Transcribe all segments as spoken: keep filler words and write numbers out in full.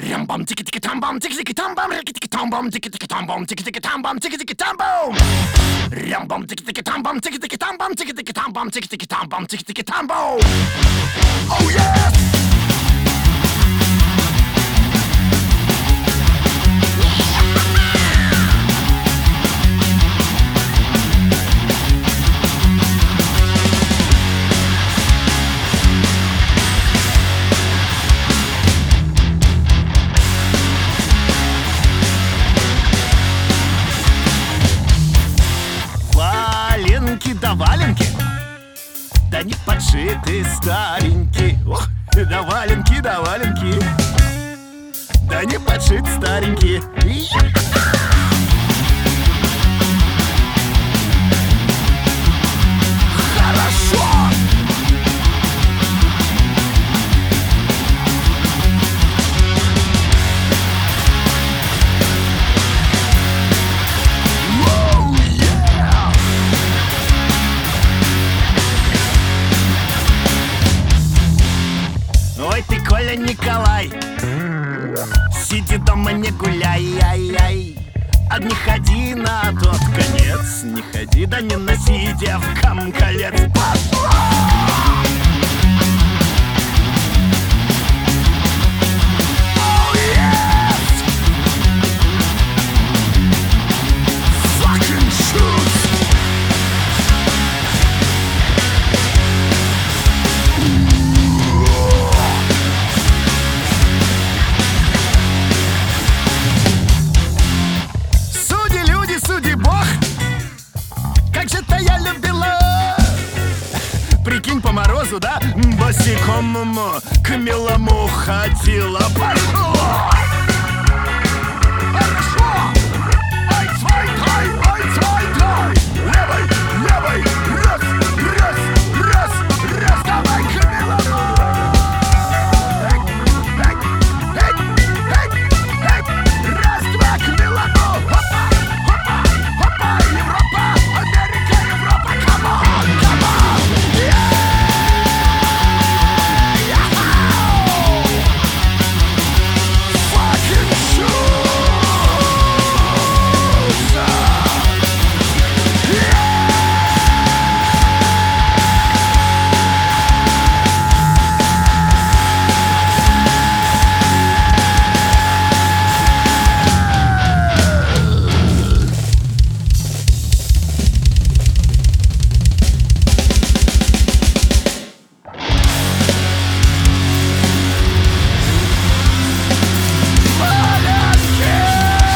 Рям-бам, тики-тики-там-бам, тики-тики-там-бам, рики-тики-там-бам, тики-тики-там-бам, тики-тики-там-бам, тики-тики-там-бам. Рям-бам, тики-тики-там-бам, тики-тики-там-бам, тики-тики-там-бам, тики-тики-там-бам, тики-тики-там-бам. Oh yes! Валенки да валенки, да не подшиты старенькие. Ох, да валенки, да валенки, да не подшиты старенькие. Хорошо! Ой, ты, Коля Николай, сиди дома, не гуляй, ай-яй. А не ходи на тот конец, не ходи, да не носи девкам колец. Пошла! Прикинь, по морозу, да, босиком к милому ходила. Пошло! Хорошо! Ай, свай, дай, ай, свай, дай! Левой, левой, раз, раз, раз, раз, давай к милому! Эй, эй, эй, эй, эй, раз, два, к милому! Хопа, хопа, хопа, Европа, Америка, Европа, камон, камон!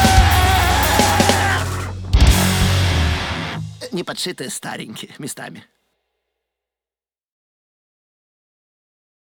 Не подшитые старенькие местами.